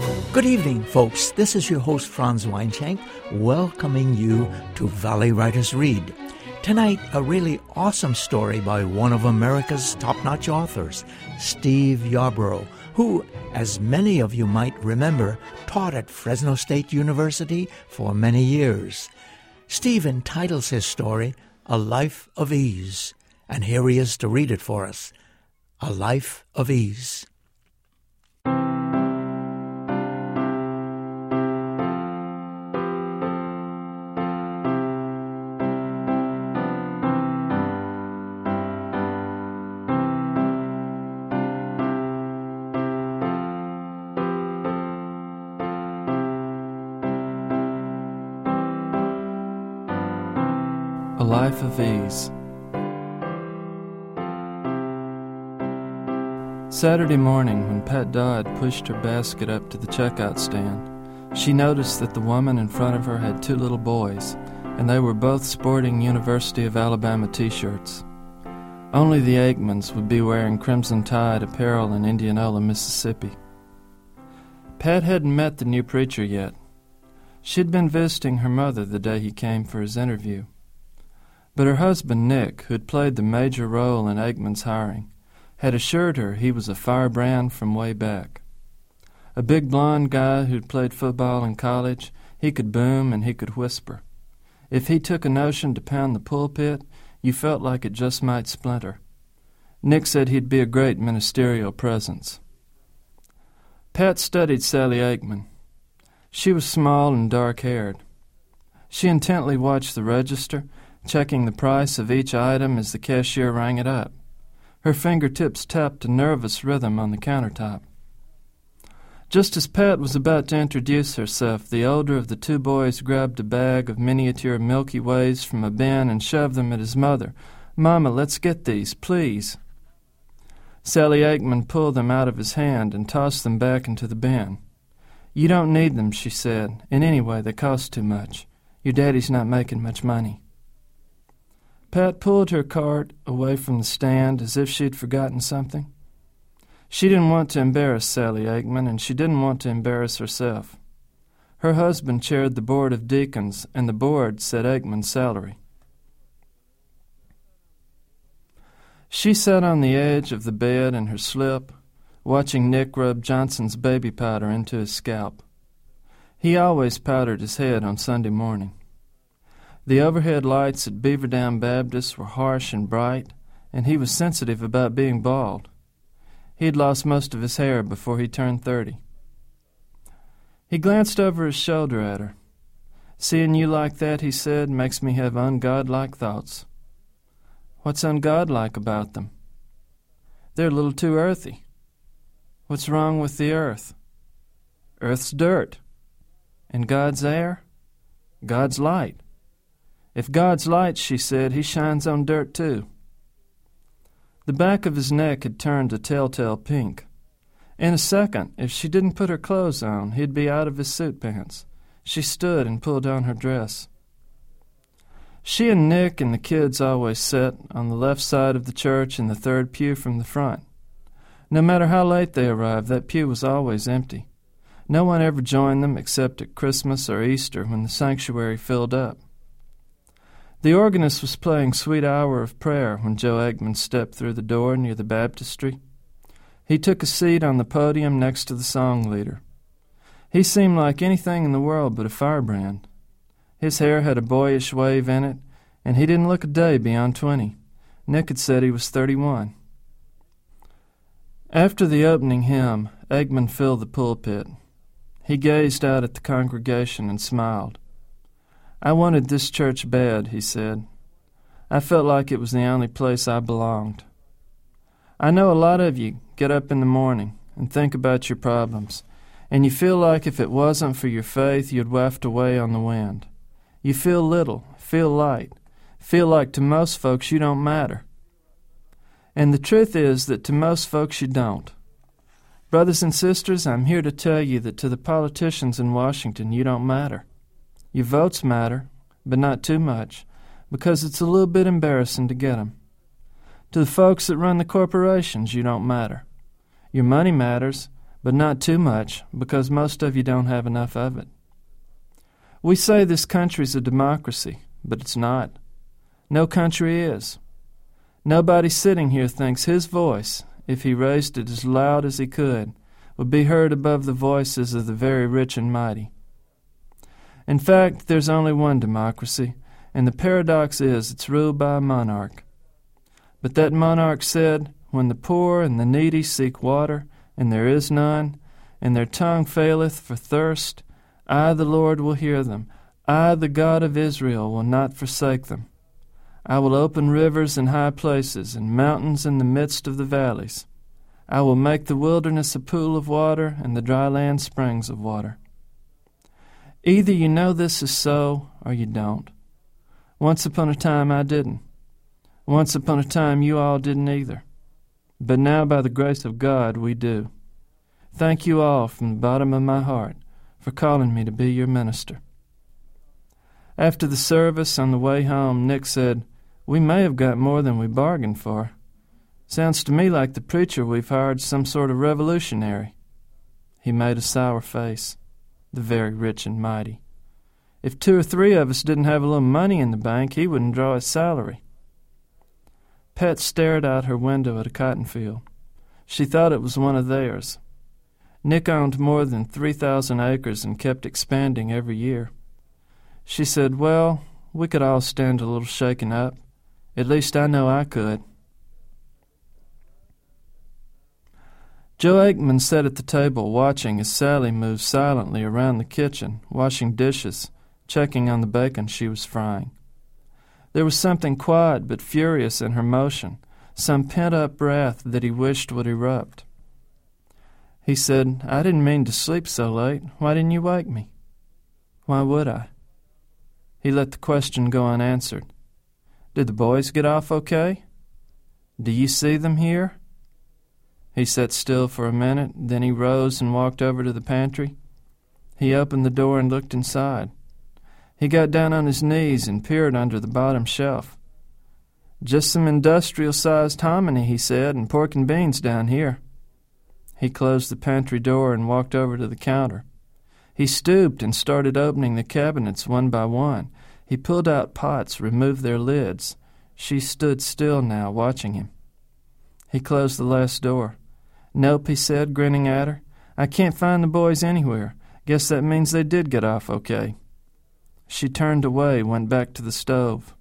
Good evening, folks. This is your host, Franz Weinshank, welcoming you to Valley Writers Read. Tonight, a really awesome story by one of America's top-notch authors, Steve Yarborough, who, as many of you might remember, taught at Fresno State University for many years. Steve entitles his story, A Life of Ease, and here he is to read it for us. A Life of Ease. A Life of Ease. Saturday morning, when Pat Dodd pushed her basket up to the checkout stand, she noticed that the woman in front of her had two little boys, and they were both sporting University of Alabama t-shirts. Only the Aikmans would be wearing Crimson Tide apparel in Indianola, Mississippi. Pat hadn't met the new preacher yet. She'd been visiting her mother the day he came for his interview. But her husband, Nick, who had played the major role in Aikman's hiring, had assured her he was a firebrand from way back. A big blond guy who'd played football in college, he could boom and he could whisper. If he took a notion to pound the pulpit, you felt like it just might splinter. Nick said he'd be a great ministerial presence. Pat studied Sally Aikman. She was small and dark-haired. She intently watched the register, checking the price of each item as the cashier rang it up. Her fingertips tapped a nervous rhythm on the countertop. Just as Pat was about to introduce herself, the older of the two boys grabbed a bag of miniature Milky Ways from a bin and shoved them at his mother. "Mama, let's get these, please." Sally Aikman pulled them out of his hand and tossed them back into the bin. "You don't need them," she said, "and anyway, they cost too much. Your daddy's not making much money." Pat pulled her cart away from the stand as if she'd forgotten something. She didn't want to embarrass Sally Aikman, and she didn't want to embarrass herself. Her husband chaired the board of deacons, and the board set Aikman's salary. She sat on the edge of the bed in her slip, watching Nick rub Johnson's baby powder into his scalp. He always powdered his head on Sunday morning. The overhead lights at Beaver Dam Baptist were harsh and bright, and he was sensitive about being bald. He'd lost most of his hair before he turned 30. He glanced over his shoulder at her. "Seeing you like that," he said, "makes me have ungodlike thoughts." "What's ungodlike about them?" "They're a little too earthy." "What's wrong with the earth?" "Earth's dirt." "And God's air?" "God's light." "If God's light," she said, "he shines on dirt too." The back of his neck had turned a telltale pink. In a second, if she didn't put her clothes on, he'd be out of his suit pants. She stood and pulled on her dress. She and Nick and the kids always sat on the left side of the church in the third pew from the front. No matter how late they arrived, that pew was always empty. No one ever joined them except at Christmas or Easter when the sanctuary filled up. The organist was playing Sweet Hour of Prayer when Joe Aikman stepped through the door near the baptistry. He took a seat on the podium next to the song leader. He seemed like anything in the world but a firebrand. His hair had a boyish wave in it, and he didn't look a day beyond 20. Nick had said he was 31. After the opening hymn, Aikman filled the pulpit. He gazed out at the congregation and smiled. "I wanted this church bad," he said. "I felt like it was the only place I belonged. I know a lot of you get up in the morning and think about your problems, and you feel like if it wasn't for your faith, you'd waft away on the wind. You feel little, feel light, feel like to most folks you don't matter. And the truth is that to most folks you don't. Brothers and sisters, I'm here to tell you that to the politicians in Washington you don't matter. Your votes matter, but not too much, because it's a little bit embarrassing to get them. To the folks that run the corporations, you don't matter. Your money matters, but not too much, because most of you don't have enough of it. We say this country's a democracy, but it's not. No country is. Nobody sitting here thinks his voice, if he raised it as loud as he could, would be heard above the voices of the very rich and mighty. In fact, there's only one democracy, and the paradox is it's ruled by a monarch. But that monarch said, when the poor and the needy seek water, and there is none, and their tongue faileth for thirst, I, the Lord, will hear them. I, the God of Israel, will not forsake them. I will open rivers in high places, and mountains in the midst of the valleys. I will make the wilderness a pool of water, and the dry land springs of water. Either you know this is so, or you don't. Once upon a time I didn't. Once upon a time you all didn't either. But now, by the grace of God, we do. Thank you all from the bottom of my heart for calling me to be your minister. After the service, on the way home, Nick said, "We may have got more than we bargained for. Sounds to me like the preacher we've hired some sort of revolutionary." He made a sour face, the very rich and mighty. If 2 or 3 of us didn't have a little money in the bank, he wouldn't draw his salary. Pet stared out her window at a cotton field. She thought it was one of theirs. Nick owned more than 3,000 acres and kept expanding every year. She said, "Well, we could all stand a little shaking up. At least I know I could." Joe Aikman sat at the table watching as Sally moved silently around the kitchen, washing dishes, checking on the bacon she was frying. There was something quiet but furious in her motion, some pent-up wrath that he wished would erupt. He said, "I didn't mean to sleep so late. Why didn't you wake me?" "Why would I?" He let the question go unanswered. "Did the boys get off okay? Do you see them here?" He sat still for a minute, then he rose and walked over to the pantry. He opened the door and looked inside. He got down on his knees and peered under the bottom shelf. "Just some industrial-sized hominy," he said, "and pork and beans down here." He closed the pantry door and walked over to the counter. He stooped and started opening the cabinets one by one. He pulled out pots, removed their lids. She stood still now, watching him. He closed the last door. "Nope," he said, grinning at her. "I can't find the boys anywhere. Guess that means they did get off okay." She turned away, went back to the stove.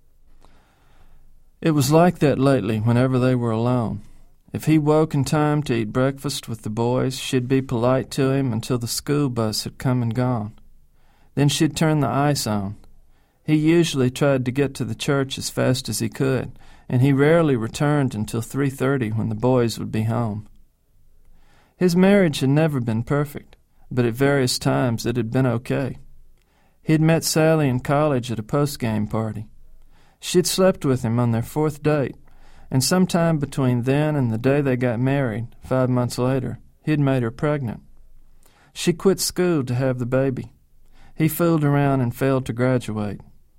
It was like that lately whenever they were alone. If he woke in time to eat breakfast with the boys, she'd be polite to him until the school bus had come and gone. Then she'd turn the ice on. He usually tried to get to the church as fast as he could, and he rarely returned until 3:30 when the boys would be home. His marriage had never been perfect, but at various times it had been okay. He'd met Sally in college at a post-game party. She'd slept with him on their 4th date, and sometime between then and the day they got married, 5 months later, he'd made her pregnant. She quit school to have the baby. He fooled around and failed to graduate.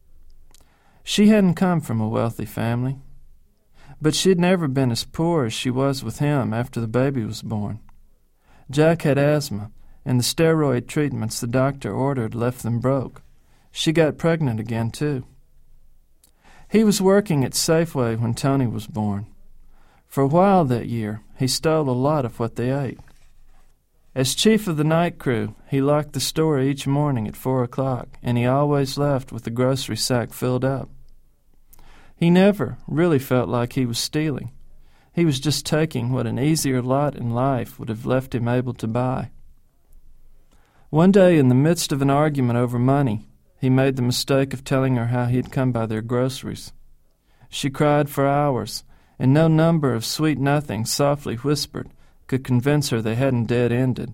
She hadn't come from a wealthy family, but she'd never been as poor as she was with him after the baby was born. Jack had asthma, and the steroid treatments the doctor ordered left them broke. She got pregnant again, too. He was working at Safeway when Tony was born. For a while that year, he stole a lot of what they ate. As chief of the night crew, he locked the store each morning at 4 o'clock, and he always left with the grocery sack filled up. He never really felt like he was stealing. He was just taking what an easier lot in life would have left him able to buy. One day, in the midst of an argument over money, he made the mistake of telling her how he had come by their groceries. She cried for hours, and no number of sweet nothings softly whispered could convince her they hadn't dead-ended.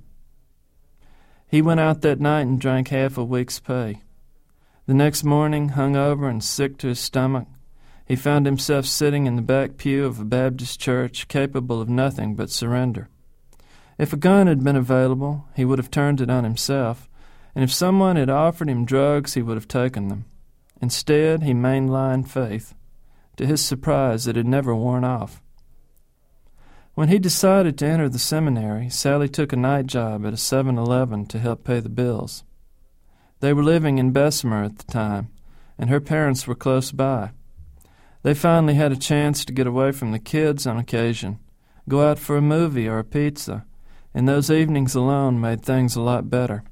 He went out that night and drank half a week's pay. The next morning, hungover and sick to his stomach, he found himself sitting in the back pew of a Baptist church capable of nothing but surrender. If a gun had been available, he would have turned it on himself, and if someone had offered him drugs, he would have taken them. Instead, he mainlined faith. To his surprise, it had never worn off. When he decided to enter the seminary, Sally took a night job at a 7-Eleven to help pay the bills. They were living in Bessemer at the time, and her parents were close by. They finally had a chance to get away from the kids on occasion, go out for a movie or a pizza, and those evenings alone made things a lot better.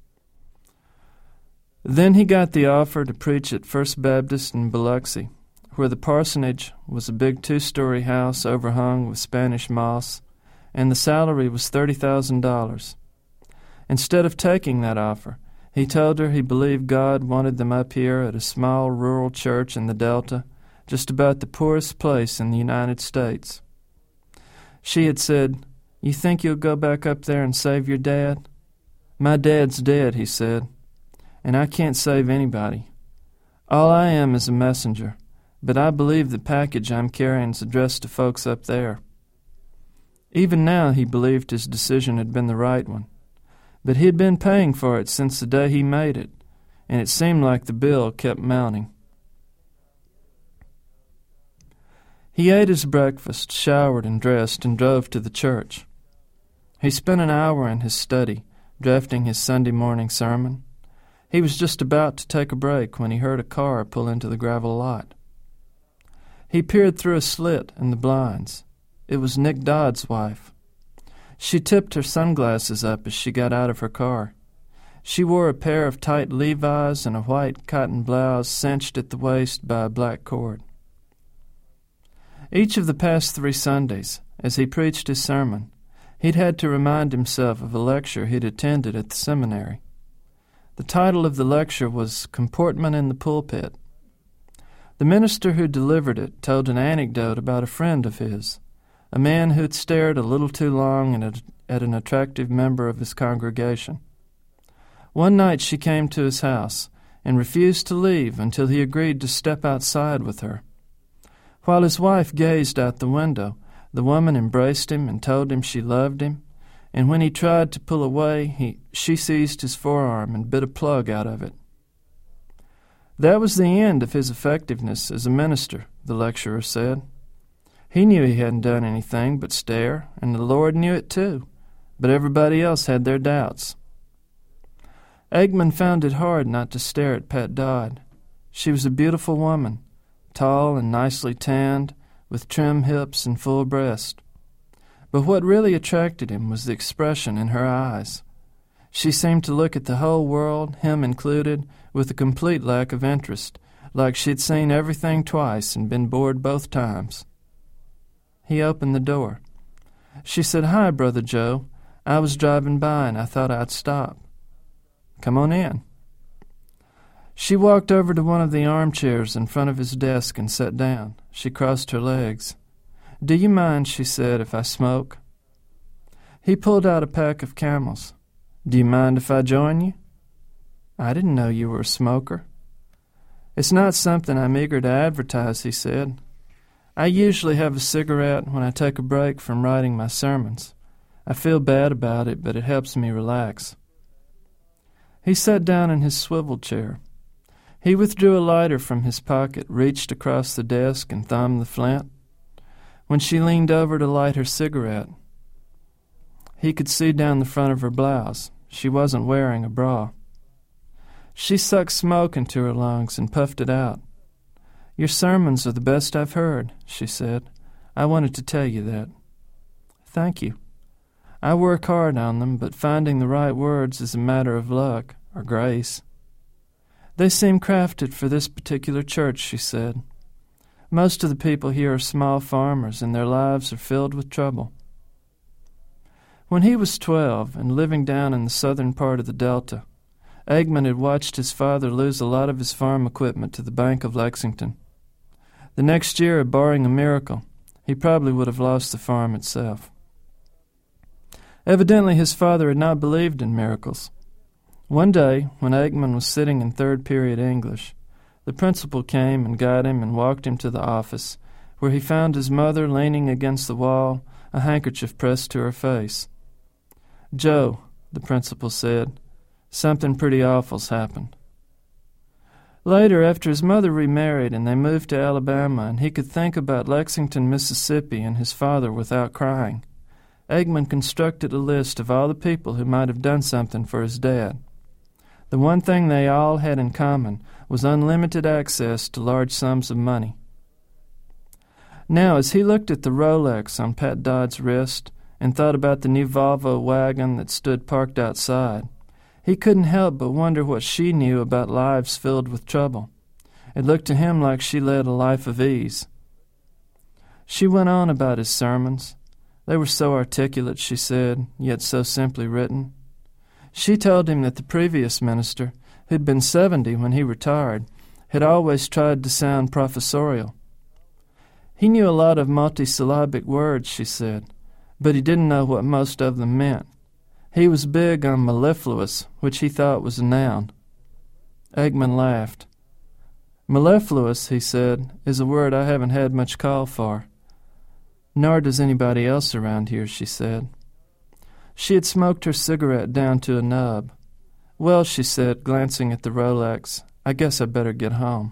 Then he got the offer to preach at First Baptist in Biloxi, where the parsonage was a big 2-story house overhung with Spanish moss, and the salary was $30,000. Instead of taking that offer, he told her he believed God wanted them up here at a small rural church in the Delta, just about the poorest place in the United States. She had said, "You think you'll go back up there and save your dad?" "My dad's dead," he said, "and I can't save anybody. All I am is a messenger, but I believe the package I'm carrying is addressed to folks up there." Even now he believed his decision had been the right one, but he had been paying for it since the day he made it, and it seemed like the bill kept mounting. He ate his breakfast, showered and dressed, and drove to the church. He spent an hour in his study, drafting his Sunday morning sermon. He was just about to take a break when he heard a car pull into the gravel lot. He peered through a slit in the blinds. It was Nick Dodd's wife. She tipped her sunglasses up as she got out of her car. She wore a pair of tight Levi's and a white cotton blouse cinched at the waist by a black cord. Each of the past 3 Sundays, as he preached his sermon, he'd had to remind himself of a lecture he'd attended at the seminary. The title of the lecture was Comportment in the Pulpit. The minister who delivered it told an anecdote about a friend of his, a man who'd stared a little too long at an attractive member of his congregation. One night she came to his house and refused to leave until he agreed to step outside with her. While his wife gazed out the window, the woman embraced him and told him she loved him, and when he tried to pull away, she seized his forearm and bit a plug out of it. That was the end of his effectiveness as a minister, the lecturer said. He knew he hadn't done anything but stare, and the Lord knew it too, but everybody else had their doubts. Eggman found it hard not to stare at Pat Dodd. She was a beautiful woman, tall and nicely tanned, with trim hips and full breast. But what really attracted him was the expression in her eyes. She seemed to look at the whole world, him included, with a complete lack of interest, like she'd seen everything twice and been bored both times. He opened the door. She said, "Hi, Brother Joe. I was driving by and I thought I'd stop." "Come on in." She walked over to one of the armchairs in front of his desk and sat down. She crossed her legs. "Do you mind," she said, "if I smoke?" He pulled out a pack of Camels. "Do you mind if I join you?" "I didn't know you were a smoker." "It's not something I'm eager to advertise," he said. "I usually have a cigarette when I take a break from writing my sermons. I feel bad about it, but it helps me relax." He sat down in his swivel chair. He withdrew a lighter from his pocket, reached across the desk, and thumbed the flint. When she leaned over to light her cigarette, he could see down the front of her blouse. She wasn't wearing a bra. She sucked smoke into her lungs and puffed it out. "Your sermons are the best I've heard," she said. "I wanted to tell you that." "Thank you. I work hard on them, but finding the right words is a matter of luck, or grace." "They seem crafted for this particular church," she said. "Most of the people here are small farmers, and their lives are filled with trouble." When he was 12 and living down in the southern part of the Delta, Eggman had watched his father lose a lot of his farm equipment to the Bank of Lexington. The next year, barring a miracle, he probably would have lost the farm itself. Evidently, his father had not believed in miracles. One day, when Eggman was sitting in third period English, the principal came and got him and walked him to the office, where he found his mother leaning against the wall, a handkerchief pressed to her face. "Joe," the principal said, "something pretty awful's happened." Later, after his mother remarried and they moved to Alabama and he could think about Lexington, Mississippi and his father without crying, Eggman constructed a list of all the people who might have done something for his dad. The one thing they all had in common was unlimited access to large sums of money. Now, as he looked at the Rolex on Pat Dodd's wrist and thought about the new Volvo wagon that stood parked outside, he couldn't help but wonder what she knew about lives filled with trouble. It looked to him like she led a life of ease. She went on about his sermons. They were so articulate, she said, yet so simply written. She told him that the previous minister, who'd been 70 when he retired, had always tried to sound professorial. He knew a lot of multisyllabic words, she said, but he didn't know what most of them meant. He was big on mellifluous, which he thought was a noun. Eggman laughed. Mellifluous, he said, is a word I haven't had much call for. Nor does anybody else around here, she said. She had smoked her cigarette down to a nub. Well, she said, glancing at the Rolex, I guess I'd better get home.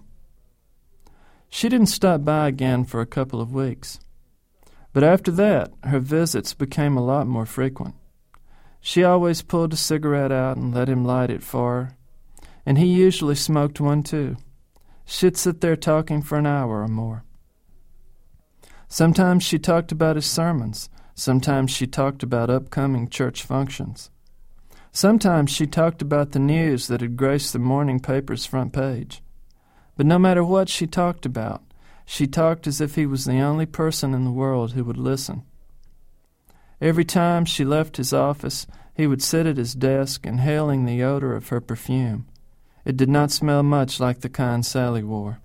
She didn't stop by again for a couple of weeks. But after that, her visits became a lot more frequent. She always pulled a cigarette out and let him light it for her, and he usually smoked one too. She'd sit there talking for an hour or more. Sometimes she talked about his sermons. Sometimes she talked about upcoming church functions. Sometimes she talked about the news that had graced the morning paper's front page. But no matter what she talked about, she talked as if he was the only person in the world who would listen. Every time she left his office, he would sit at his desk inhaling the odor of her perfume. It did not smell much like the kind Sally wore.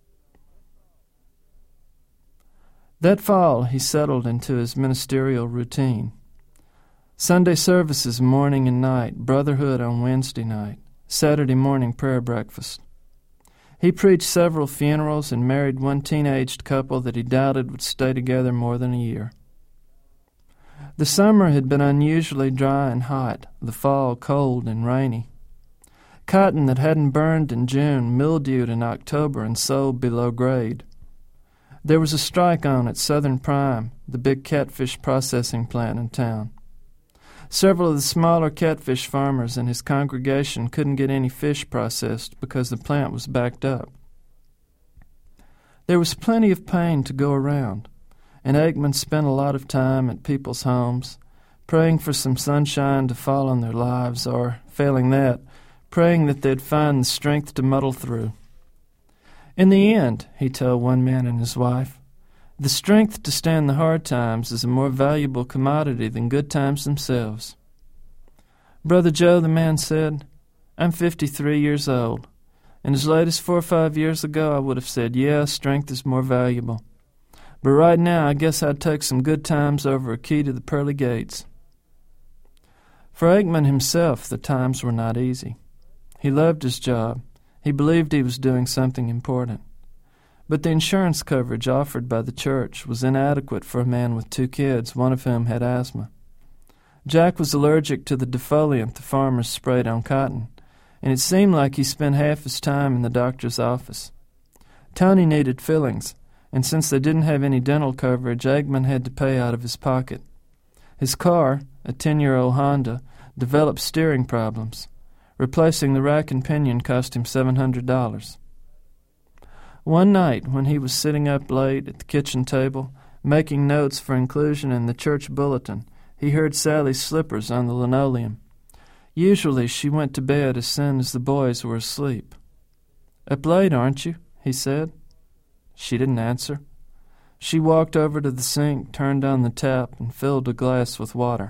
That fall, he settled into his ministerial routine. Sunday services morning and night, brotherhood on Wednesday night, Saturday morning prayer breakfast. He preached several funerals and married one teenaged couple that he doubted would stay together more than a year. The summer had been unusually dry and hot, the fall cold and rainy. Cotton that hadn't burned in June mildewed in October and sold below grade. There was a strike on at Southern Prime, the big catfish processing plant in town. Several of the smaller catfish farmers in his congregation couldn't get any fish processed because the plant was backed up. There was plenty of pain to go around, and Eggman spent a lot of time at people's homes, praying for some sunshine to fall on their lives, or, failing that, praying that they'd find the strength to muddle through. In the end, he told one man and his wife, the strength to stand the hard times is a more valuable commodity than good times themselves. Brother Joe, the man said, I'm 53 years old, and as late as 4 or 5 years ago I would have said, yeah, strength is more valuable. But right now I guess I'd take some good times over a key to the pearly gates. For Eggman himself, the times were not easy. He loved his job. He believed he was doing something important. But the insurance coverage offered by the church was inadequate for a man with 2 kids, one of whom had asthma. Jack was allergic to the defoliant the farmers sprayed on cotton, and it seemed like he spent half his time in the doctor's office. Tony needed fillings, and since they didn't have any dental coverage, Eggman had to pay out of his pocket. His car, a 10-year-old Honda, developed steering problems. Replacing the rack and pinion cost him $700. One night, when he was sitting up late at the kitchen table, making notes for inclusion in the church bulletin, he heard Sally's slippers on the linoleum. Usually she went to bed as soon as the boys were asleep. Up late, aren't you? He said. She didn't answer. She walked over to the sink, turned on the tap, and filled a glass with water.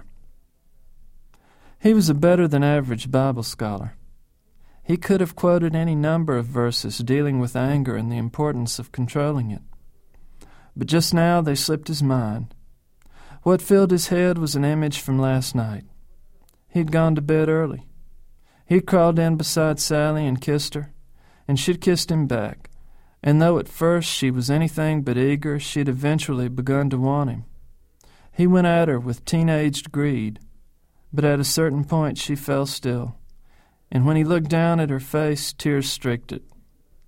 He was a better-than-average Bible scholar. He could have quoted any number of verses dealing with anger and the importance of controlling it. But just now they slipped his mind. What filled his head was an image from last night. He'd gone to bed early. He'd crawled in beside Sally and kissed her, and she'd kissed him back. And though at first she was anything but eager, she'd eventually begun to want him. He went at her with teenaged greed, but at a certain point she fell still. And when he looked down at her face, tears streaked it.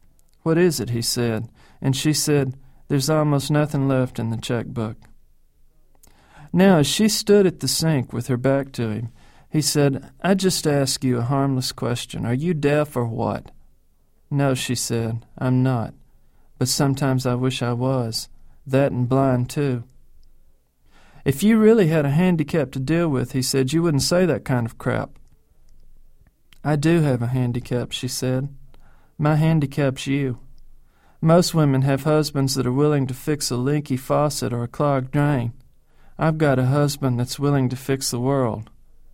"What is it?" he said, and she said, "There's almost nothing left in the checkbook." Now, as she stood at the sink with her back to him, he said, "I just ask you a harmless question. Are you deaf or what?" "No," she said, "I'm not. But sometimes I wish I was. That and blind, too." "If you really had a handicap to deal with," he said, "you wouldn't say that kind of crap." "I do have a handicap," she said. "My handicap's you. Most women have husbands that are willing to fix a leaky faucet or a clogged drain. I've got a husband that's willing to fix the world."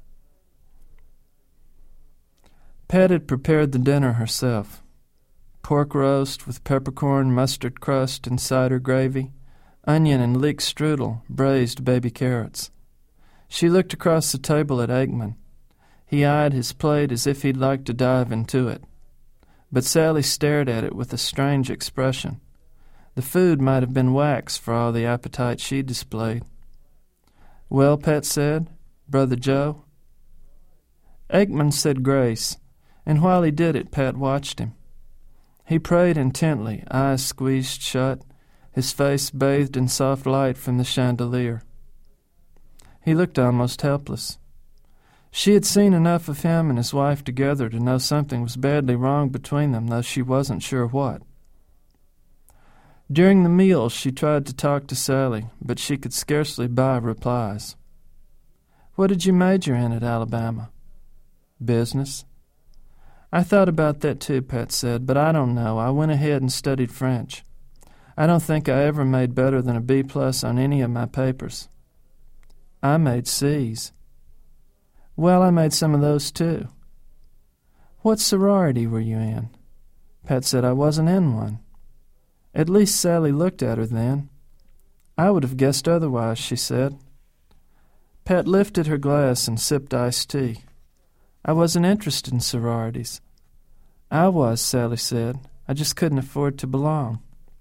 Pat had prepared the dinner herself. Pork roast with peppercorn, mustard crust, and cider gravy, onion and leek strudel, braised baby carrots. She looked across the table at Aikman. He eyed his plate as if he'd like to dive into it. But Sally stared at it with a strange expression. The food might have been wax for all the appetite she displayed. "Well," Pat said, "Brother Joe?" Aikman said grace, and while he did it, Pat watched him. He prayed intently, eyes squeezed shut, his face bathed in soft light from the chandelier. He looked almost helpless. She had seen enough of him and his wife together to know something was badly wrong between them, though she wasn't sure what. During the meal, she tried to talk to Sally, but she could scarcely buy replies. "What did you major in at Alabama?" "Business." "I thought about that too," Pat said, "but I don't know. I went ahead and studied French. I don't think I ever made better than a B+ on any of my papers." "I made C's." "Well, I made some of those too." "What sorority were you in?" Pat said, "I wasn't in one." At least Sally looked at her then. "I would have guessed otherwise," she said. Pat lifted her glass and sipped iced tea. "I wasn't interested in sororities." "I was," Sally said. "I just couldn't afford to belong."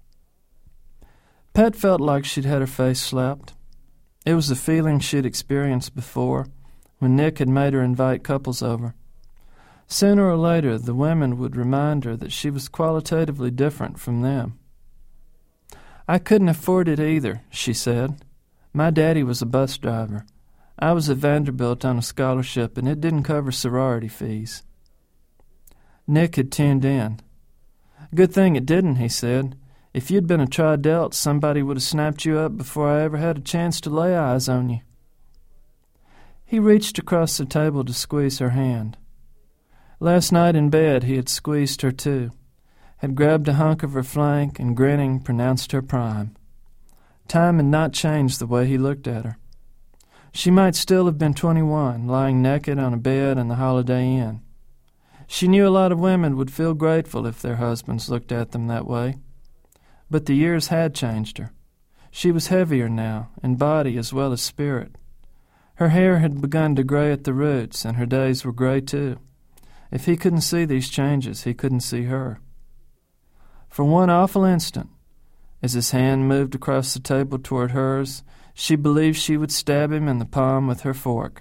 Pat felt like she'd had her face slapped. It was a feeling she'd experienced before, when Nick had made her invite couples over. Sooner or later, the women would remind her that she was qualitatively different from them. "I couldn't afford it either," she said. "My daddy was a bus driver. I was at Vanderbilt on a scholarship, and it didn't cover sorority fees." Nick had tuned in. "Good thing it didn't," he said. "If you'd been a Tri-Delt, somebody would have snapped you up before I ever had a chance to lay eyes on you." He reached across the table to squeeze her hand. Last night in bed he had squeezed her too, had grabbed a hunk of her flank and, grinning, pronounced her prime. Time had not changed the way he looked at her. She might still have been 21, lying naked on a bed in the Holiday Inn. She knew a lot of women would feel grateful if their husbands looked at them that way. But the years had changed her. She was heavier now, in body as well as spirit. Her hair had begun to gray at the roots, and her days were gray too. If he couldn't see these changes, he couldn't see her. For one awful instant, as his hand moved across the table toward hers, she believed she would stab him in the palm with her fork.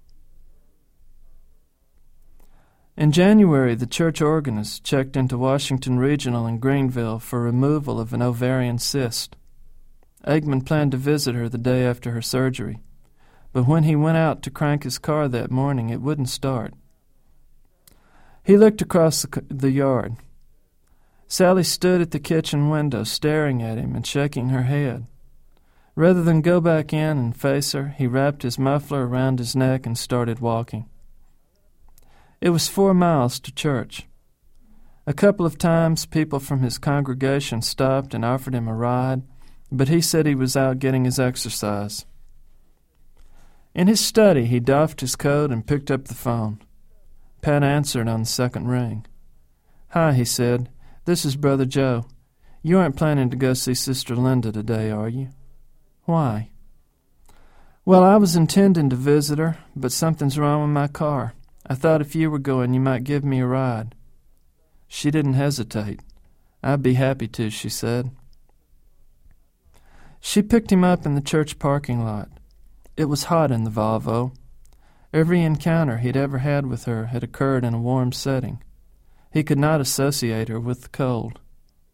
In January, the church organist checked into Washington Regional in Greenville for removal of an ovarian cyst. Aikman planned to visit her the day after her surgery, but when he went out to crank his car that morning, it wouldn't start. He looked across the yard. Sally stood at the kitchen window staring at him and shaking her head. Rather than go back in and face her, he wrapped his muffler around his neck and started walking. It was 4 miles to church. A couple of times people from his congregation stopped and offered him a ride, but he said he was out getting his exercise. In his study, he doffed his coat and picked up the phone. Pat answered on the second ring. "Hi," he said. "This is Brother Joe. You aren't planning to go see Sister Linda today, are you?" "Why?" "Well, I was intending to visit her, but something's wrong with my car. I thought if you were going, you might give me a ride." She didn't hesitate. "I'd be happy to," she said. She picked him up in the church parking lot. It was hot in the Volvo. Every encounter he'd ever had with her had occurred in a warm setting. He could not associate her with the cold.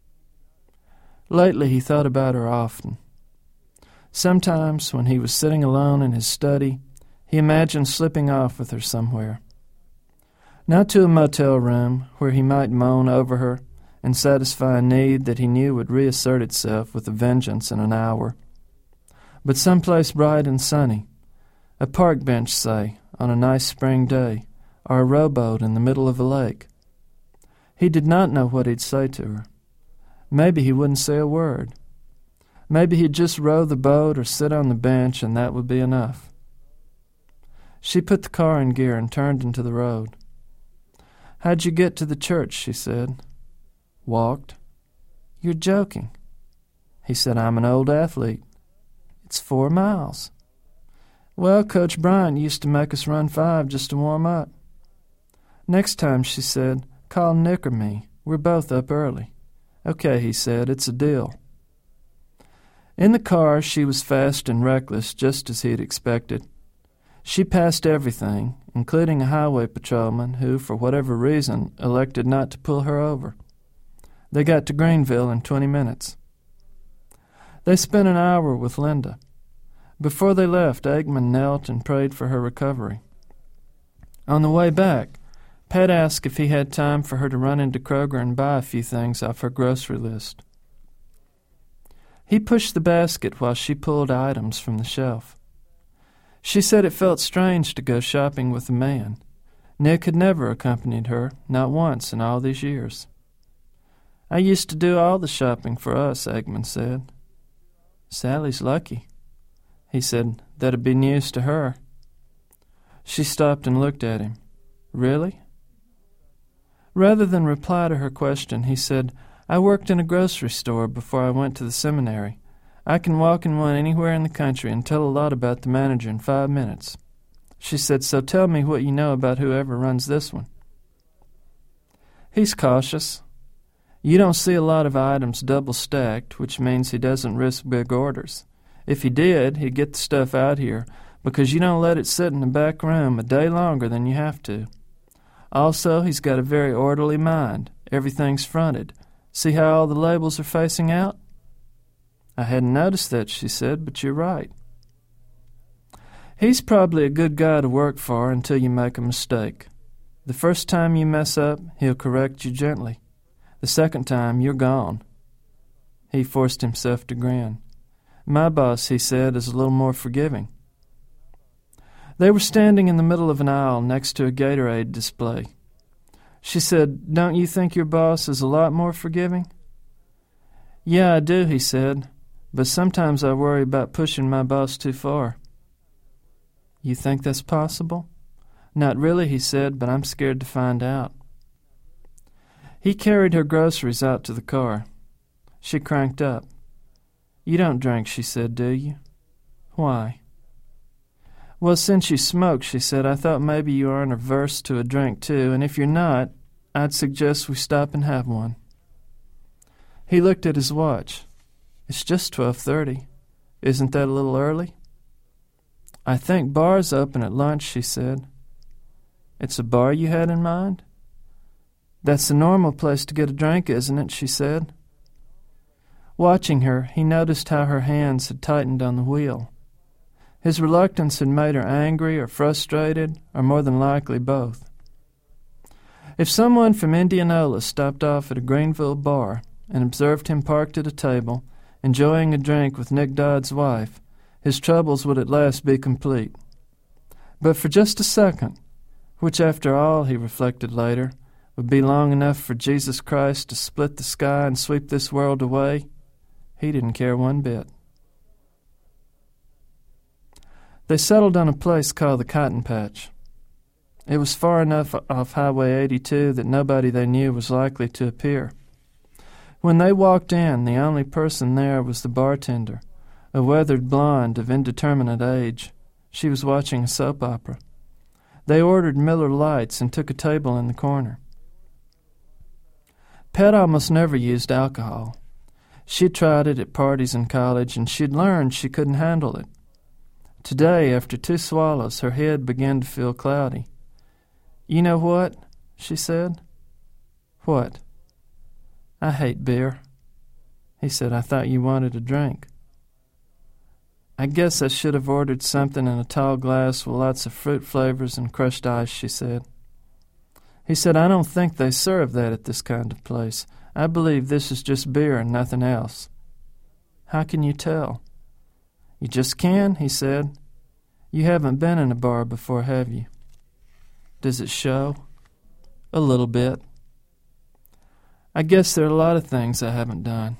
Lately he thought about her often. Sometimes, when he was sitting alone in his study, he imagined slipping off with her somewhere. Not to a motel room where he might moan over her and satisfy a need that he knew would reassert itself with a vengeance in an hour, but someplace bright and sunny, a park bench, say, on a nice spring day, or a rowboat in the middle of a lake. He did not know what he'd say to her. Maybe he wouldn't say a word. Maybe he'd just row the boat or sit on the bench, and that would be enough. She put the car in gear and turned into the road. "How'd you get to the church?" she said. "Walked." "You're joking." He said, "I'm an old athlete." "It's 4 miles." "Well, Coach Bryant used to make us run 5 just to warm up." "Next time," she said, "call Nick or me. We're both up early." "Okay," he said, "it's a deal." In the car, she was fast and reckless, just as he had expected. She passed everything, including a highway patrolman who, for whatever reason, elected not to pull her over. They got to Greenville in 20 minutes. They spent an hour with Linda. Before they left, Eggman knelt and prayed for her recovery. On the way back, Pat asked if he had time for her to run into Kroger and buy a few things off her grocery list. He pushed the basket while she pulled items from the shelf. She said it felt strange to go shopping with a man. Nick had never accompanied her, not once in all these years. "I used to do all the shopping for us," Eggman said. "Sally's lucky." He said, "That'd be news to her." She stopped and looked at him. "Really?" Rather than reply to her question, he said, "I worked in a grocery store before I went to the seminary. I can walk in one anywhere in the country and tell a lot about the manager in 5 minutes." She said, "So tell me what you know about whoever runs this one." He's cautious. You don't see a lot of items double-stacked, which means he doesn't risk big orders. If he did, he'd get the stuff out here, because you don't let it sit in the back room a day longer than you have to. Also, he's got a very orderly mind. Everything's fronted. See how all the labels are facing out? "I hadn't noticed that," she said, "but you're right." He's probably a good guy to work for until you make a mistake. The first time you mess up, he'll correct you gently. The second time, you're gone. He forced himself to grin. "My boss," he said, "is a little more forgiving." They were standing in the middle of an aisle next to a Gatorade display. She said, "Don't you think your boss is a lot more forgiving?" "Yeah, I do," he said, "but sometimes I worry about pushing my boss too far." "You think that's possible?" "Not really," he said, "but I'm scared to find out." He carried her groceries out to the car. She cranked up. "You don't drink," she said, "do you?" "Why?" "Well, since you smoke," she said, "I thought maybe you aren't averse to a drink, too, and if you're not, I'd suggest we stop and have one." He looked at his watch. "It's just 12:30. Isn't that a little early?" "I think bars open at lunch," she said. "It's a bar you had in mind?" "That's the normal place to get a drink, isn't it?" she said. Watching her, he noticed how her hands had tightened on the wheel. His reluctance had made her angry or frustrated, or more than likely both. If someone from Indianola stopped off at a Greenville bar and observed him parked at a table, enjoying a drink with Nick Dodd's wife, his troubles would at last be complete. But for just a second, which after all, he reflected later, would be long enough for Jesus Christ to split the sky and sweep this world away, he didn't care one bit. They settled on a place called the Cotton Patch. It was far enough off Highway 82 that nobody they knew was likely to appear. When they walked in, the only person there was the bartender, a weathered blonde of indeterminate age. She was watching a soap opera. They ordered Miller Lights and took a table in the corner. Pat almost never used alcohol. She'd tried it at parties in college, and she'd learned she couldn't handle it. Today, after 2 swallows, her head began to feel cloudy. "You know what?" she said. "What?" "I hate beer." He said, "I thought you wanted a drink." "I guess I should have ordered something in a tall glass with lots of fruit flavors and crushed ice," she said. He said, "I don't think they serve that at this kind of place. I believe this is just beer and nothing else." "How can you tell?" "You just can," he said. "You haven't been in a bar before, have you?" "Does it show?" "A little bit." "I guess there are a lot of things I haven't done."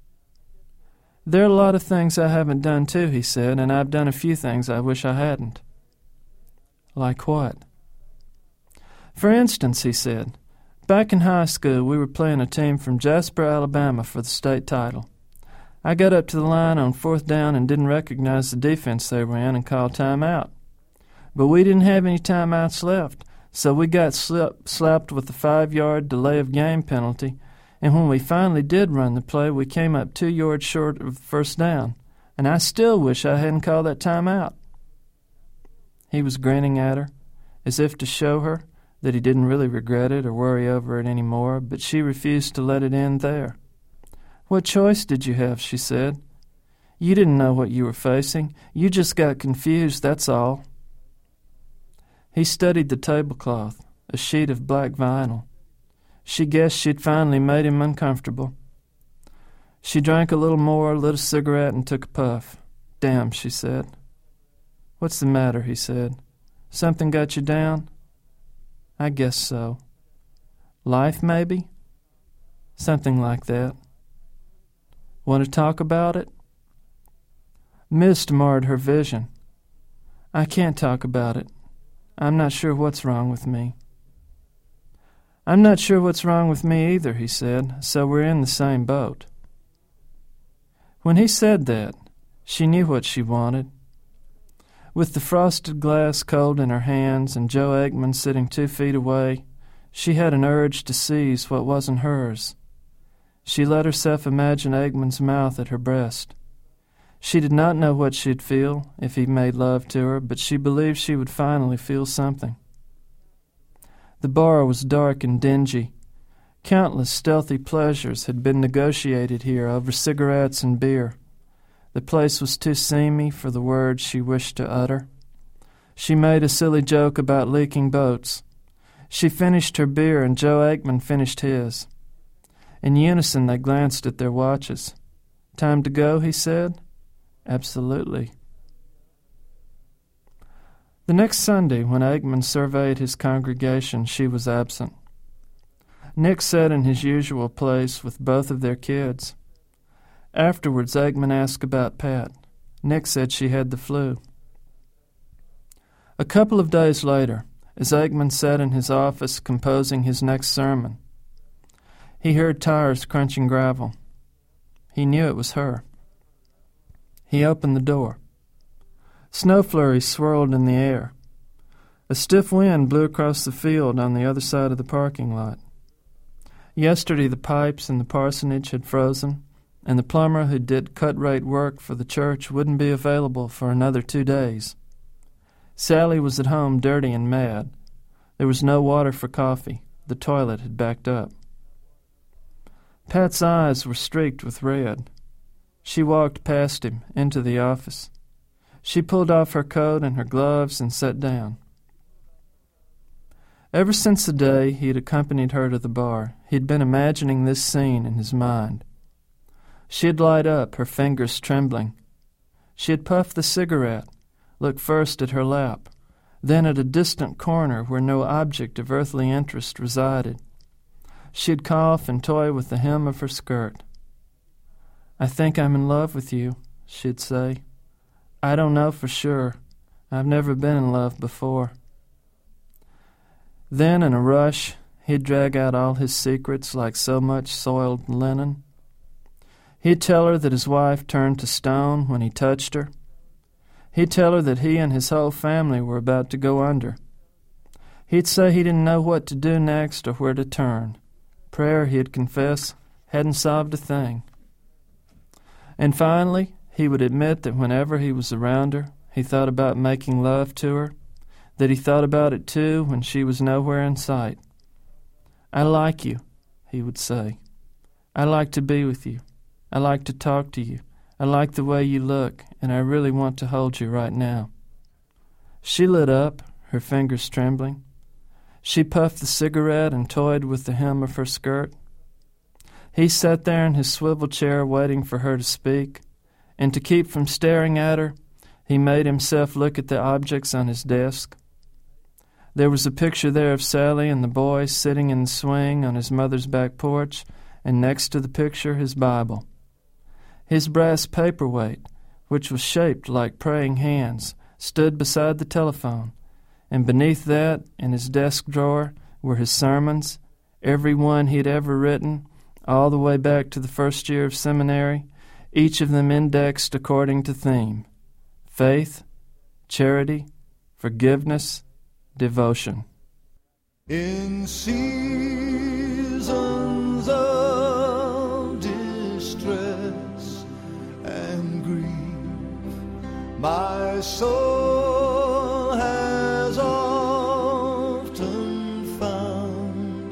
"There are a lot of things I haven't done too," he said, "and I've done a few things I wish I hadn't." "Like what?" "For instance," he said, "back in high school we were playing a team from Jasper, Alabama for the state title. I got up to the line on 4th down and didn't recognize the defense they were in and called timeout. But we didn't have any timeouts left, so we got slapped with a 5-yard delay of game penalty, and when we finally did run the play, we came up 2 yards short of the first down, and I still wish I hadn't called that timeout." He was grinning at her, as if to show her that he didn't really regret it or worry over it any more, but she refused to let it end there. "What choice did you have?" she said. "You didn't know what you were facing. You just got confused, that's all." He studied the tablecloth, a sheet of black vinyl. She guessed she'd finally made him uncomfortable. She drank a little more, lit a cigarette, and took a puff. "Damn," she said. "What's the matter?" he said. "Something got you down?" "I guess so." "Life, maybe?" "Something like that." "Want to talk about it?" Mist marred her vision. "I can't talk about it. I'm not sure what's wrong with me." "I'm not sure what's wrong with me either," he said, "so we're in the same boat." When he said that, she knew what she wanted. With the frosted glass cold in her hands and Joe Eggman sitting 2 feet away, she had an urge to seize what wasn't hers. She let herself imagine Eggman's mouth at her breast. She did not know what she'd feel if he made love to her, but she believed she would finally feel something. The bar was dark and dingy. Countless stealthy pleasures had been negotiated here over cigarettes and beer. The place was too seamy for the words she wished to utter. She made a silly joke about leaking boats. She finished her beer and Joe Eggman finished his. In unison they glanced at their watches. "Time to go," he said. "Absolutely." The next Sunday, when Eggman surveyed his congregation, she was absent. Nick sat in his usual place with both of their kids. Afterwards, Eggman asked about Pat. Nick said she had the flu. A couple of days later, as Eggman sat in his office composing his next sermon, he heard tires crunching gravel. He knew it was her. He opened the door. Snow flurries swirled in the air. A stiff wind blew across the field on the other side of the parking lot. Yesterday the pipes in the parsonage had frozen, and the plumber who did cut-rate work for the church wouldn't be available for another 2 days. Sally was at home dirty and mad. There was no water for coffee. The toilet had backed up. Pat's eyes were streaked with red. She walked past him into the office. She pulled off her coat and her gloves and sat down. Ever since the day he had accompanied her to the bar, he had been imagining this scene in his mind. She'd light up, her fingers trembling. She had puffed the cigarette, looked first at her lap, then at a distant corner where no object of earthly interest resided. She'd cough and toy with the hem of her skirt. "I think I'm in love with you," she'd say. "I don't know for sure. I've never been in love before." Then, in a rush, he'd drag out all his secrets like so much soiled linen. He'd tell her that his wife turned to stone when he touched her. He'd tell her that he and his whole family were about to go under. He'd say he didn't know what to do next or where to turn. Prayer, he'd confess, hadn't solved a thing. And finally, he would admit that whenever he was around her, he thought about making love to her, that he thought about it too when she was nowhere in sight. "I like you," he would say. "I like to be with you. I like to talk to you. I like the way you look, and I really want to hold you right now." She lit up, her fingers trembling. She puffed the cigarette and toyed with the hem of her skirt. He sat there in his swivel chair waiting for her to speak, and to keep from staring at her, he made himself look at the objects on his desk. There was a picture there of Sally and the boy sitting in the swing on his mother's back porch, and next to the picture his Bible. His brass paperweight, which was shaped like praying hands, stood beside the telephone, and beneath that, in his desk drawer, were his sermons, every one he'd ever written, all the way back to the first year of seminary, each of them indexed according to theme: faith, charity, forgiveness, devotion. In seasons of distress and grief, my soul has often found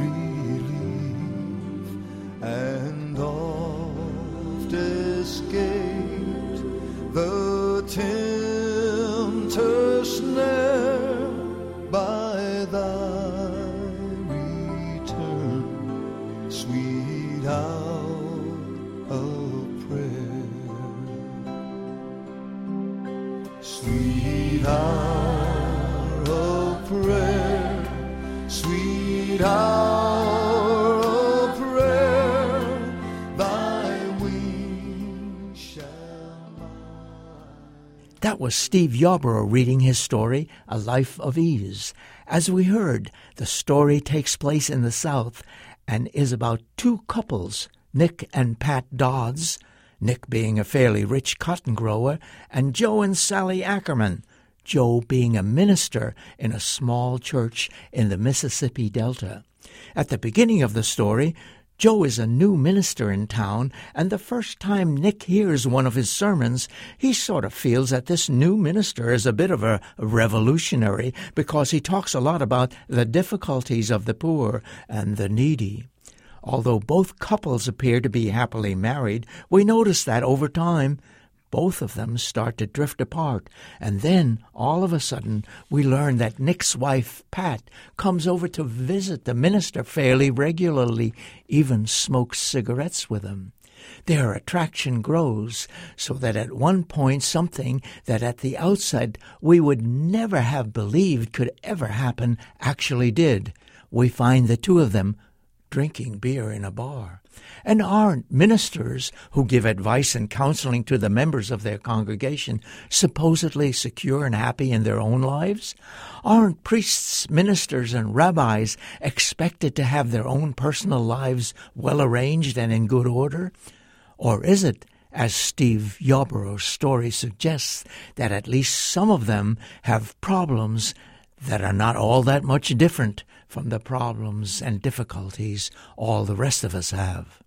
relief and oft escaped the tempter's snare by thy return, sweet hour of prayer, sweet hour of prayer, sweet hour of prayer, thy wings shall mine. That was Steve Yarborough reading his story, A Life of Ease. As we heard, the story takes place in the South and is about two couples, Nick and Pat Dodds, Nick being a fairly rich cotton grower, and Joe and Sally Ackerman, Joe being a minister in a small church in the Mississippi Delta. At the beginning of the story, Joe is a new minister in town, and the first time Nick hears one of his sermons, he sort of feels that this new minister is a bit of a revolutionary because he talks a lot about the difficulties of the poor and the needy. Although both couples appear to be happily married, we notice that over time, both of them start to drift apart, and then, all of a sudden, we learn that Nick's wife, Pat, comes over to visit the minister fairly regularly, even smokes cigarettes with him. Their attraction grows, so that at one point something that at the outset we would never have believed could ever happen actually did. We find the two of them drinking beer in a bar. And aren't ministers who give advice and counseling to the members of their congregation supposedly secure and happy in their own lives? Aren't priests, ministers, and rabbis expected to have their own personal lives well arranged and in good order? Or is it, as Steve Yarborough's story suggests, that at least some of them have problems that are not all that much different from the problems and difficulties all the rest of us have?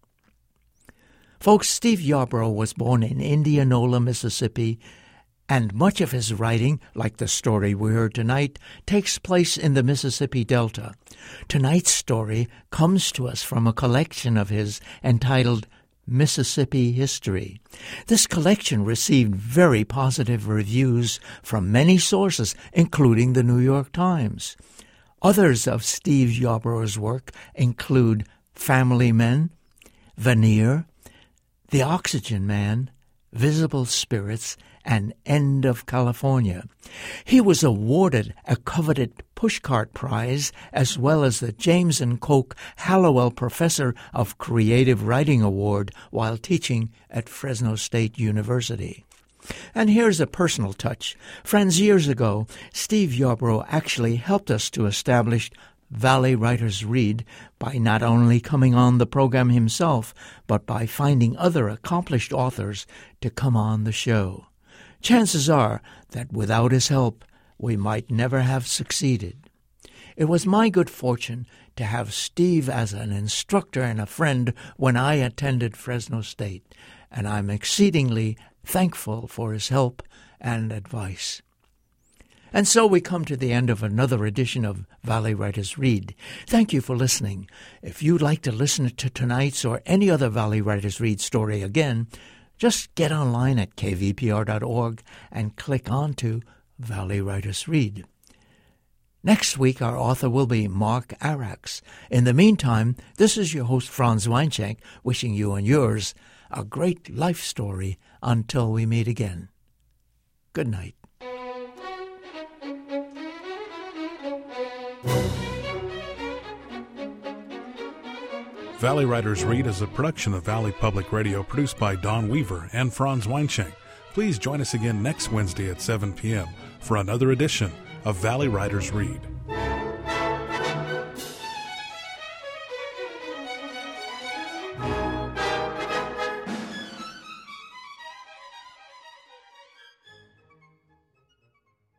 Folks, Steve Yarborough was born in Indianola, Mississippi, and much of his writing, like the story we heard tonight, takes place in the Mississippi Delta. Tonight's story comes to us from a collection of his entitled Mississippi History. This collection received very positive reviews from many sources, including the New York Times. Others of Steve Yarborough's work include Family Men, Veneer, The Oxygen Man, Visible Spirits, and End of California. He was awarded a coveted Pushcart Prize as well as the James and Koch Hallowell Professor of Creative Writing Award while teaching at Fresno State University. And here's a personal touch. Friends, years ago, Steve Yarborough actually helped us to establish Valley Writers Read by not only coming on the program himself, but by finding other accomplished authors to come on the show. Chances are that without his help, we might never have succeeded. It was my good fortune to have Steve as an instructor and a friend when I attended Fresno State, and I'm exceedingly thankful for his help and advice. And so we come to the end of another edition of Valley Writers Read. Thank you for listening. If you'd like to listen to tonight's or any other Valley Writers Read story again, just get online at kvpr.org and click on to Valley Writers Read. Next week, our author will be Mark Arax. In the meantime, this is your host, Franz Weinschenk, wishing you and yours a great life story until we meet again. Good night. Valley Writers Read is a production of Valley Public Radio produced by Don Weaver and Franz Weinschenk. Please join us again next Wednesday at 7 p.m. for another edition of Valley Writers Read.